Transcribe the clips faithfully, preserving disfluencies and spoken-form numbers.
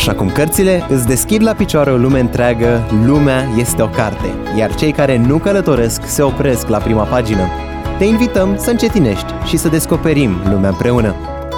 Așa cum cărțile îți deschid la picioare o lume întreagă, lumea este o carte, iar cei care nu călătoresc se opresc la prima pagină. Te invităm să încetinești și să descoperim lumea împreună.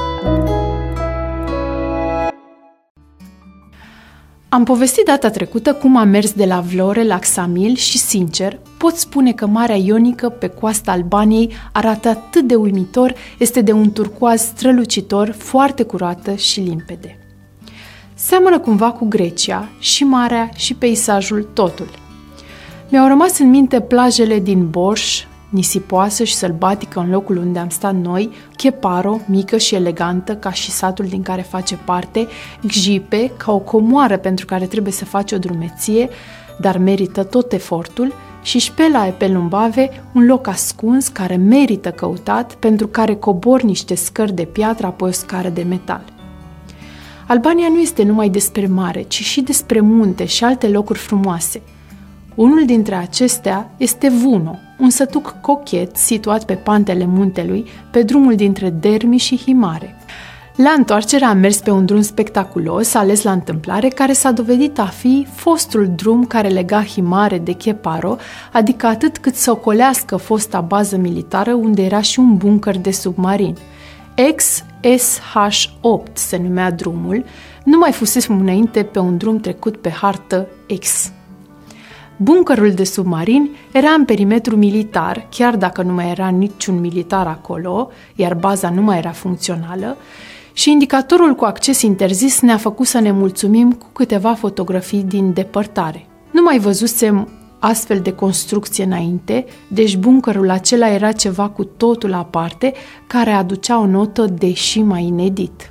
Am povestit data trecută cum am mers de la Vlore la Xamil și, sincer, pot spune că Marea Ionică pe coasta Albaniei arată atât de uimitor, este de un turcoaz strălucitor, foarte curată și limpede. Seamănă cumva cu Grecia, și marea și peisajul, totul. Mi-au rămas în minte plajele din Borș, nisipoasă și sălbatică în locul unde am stat noi, Cheparo, mică și elegantă ca și satul din care face parte, Gjipe, ca o comoară pentru care trebuie să faci o drumeție, dar merită tot efortul, și Șpelae pe Lumbave, un loc ascuns care merită căutat, pentru care cobor niște scări de piatră, apoi o scară de metal. Albania nu este numai despre mare, ci și despre munte și alte locuri frumoase. Unul dintre acestea este Vuno, un sătuc cochet situat pe pantele muntelui, pe drumul dintre Dermi și Himare. La întoarcere am mers pe un drum spectaculos, ales la întâmplare, care s-a dovedit a fi fostul drum care lega Himare de Cheparo, adică atât cât să ocolească fosta bază militară unde era și un buncăr de submarin. Ex S H opt se numea drumul, nu mai fusesem înainte pe un drum trecut pe hartă X. Buncărul de submarin era în perimetru militar, chiar dacă nu mai era niciun militar acolo, iar baza nu mai era funcțională, și indicatorul cu acces interzis ne-a făcut să ne mulțumim cu câteva fotografii din depărtare. Nu mai văzusem astfel de construcție înainte, deci buncărul acela era ceva cu totul aparte, care aducea o notă deși mai inedit.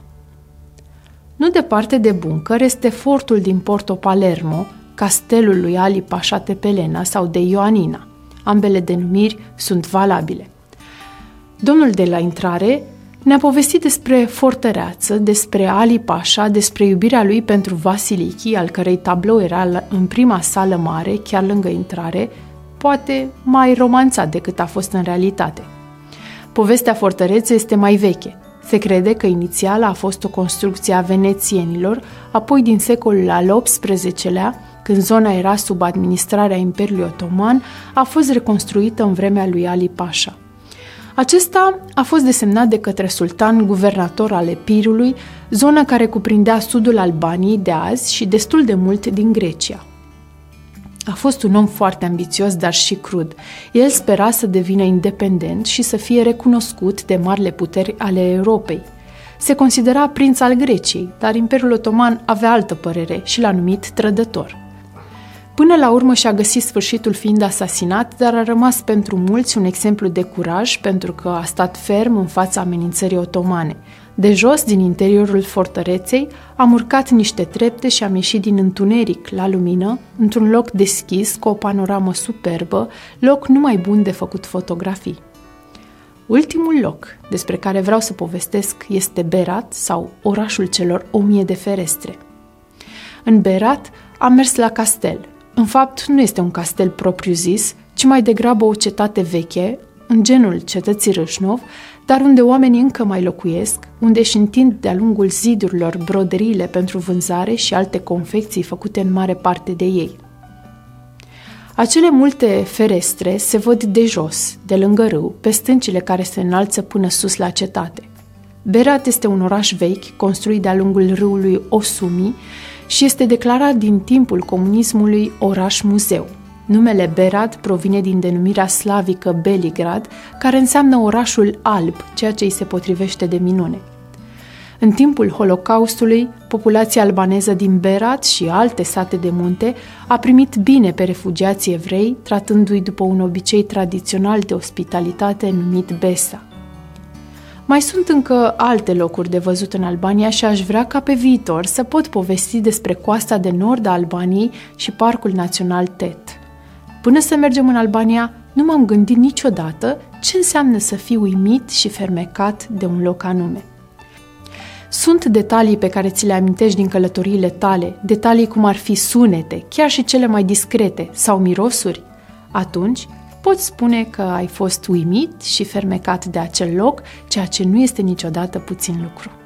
Nu departe de buncăr este fortul din Porto Palermo, castelul lui Ali Pasha Tepelena sau de Ioanina. Ambele denumiri sunt valabile. Domnul de la intrare ne-a povestit despre fortăreață, despre Ali Pasha, despre iubirea lui pentru Vasiliki, al cărei tablou era în prima sală mare, chiar lângă intrare, poate mai romanțat decât a fost în realitate. Povestea fortăreței este mai veche. Se crede că inițial a fost o construcție a venețienilor, apoi din secolul al optsprezecelea, când zona era sub administrarea Imperiului Otoman, a fost reconstruită în vremea lui Ali Pasha. Acesta a fost desemnat de către sultan guvernator al Epirului, zona care cuprindea sudul Albaniei de azi și destul de mult din Grecia. A fost un om foarte ambițios, dar și crud. El spera să devină independent și să fie recunoscut de marile puteri ale Europei. Se considera prinț al Greciei, dar Imperiul Otoman avea altă părere și l-a numit trădător. Până la urmă și-a găsit sfârșitul fiind asasinat, dar a rămas pentru mulți un exemplu de curaj pentru că a stat ferm în fața amenințării otomane. De jos, din interiorul fortăreței, am urcat niște trepte și am ieșit din întuneric la lumină, într-un loc deschis cu o panoramă superbă, loc numai bun de făcut fotografii. Ultimul loc despre care vreau să povestesc este Berat sau orașul celor o mie de ferestre. În Berat am mers la castel. În fapt, nu este un castel propriu-zis, ci mai degrabă o cetate veche, în genul cetății Râșnov, dar unde oamenii încă mai locuiesc, unde își întind de-a lungul zidurilor broderiile pentru vânzare și alte confecții făcute în mare parte de ei. Acele multe ferestre se văd de jos, de lângă râu, pe stâncile care se înalță până sus la cetate. Berat este un oraș vechi, construit de-a lungul râului Osumi, și este declarat din timpul comunismului oraș-muzeu. Numele Berat provine din denumirea slavică Beligrad, care înseamnă orașul alb, ceea ce îi se potrivește de minune. În timpul Holocaustului, populația albaneză din Berat și alte sate de munte a primit bine pe refugiații evrei, tratându-i după un obicei tradițional de ospitalitate numit Besa. Mai sunt încă alte locuri de văzut în Albania și aș vrea ca pe viitor să pot povesti despre coasta de nord a Albaniei și Parcul Național Tet. Până să mergem în Albania, nu m-am gândit niciodată ce înseamnă să fii uimit și fermecat de un loc anume. Sunt detalii pe care ți le amintești din călătoriile tale, detalii cum ar fi sunete, chiar și cele mai discrete, sau mirosuri. Atunci, poți spune că ai fost uimit și fermecat de acel loc, ceea ce nu este niciodată puțin lucru.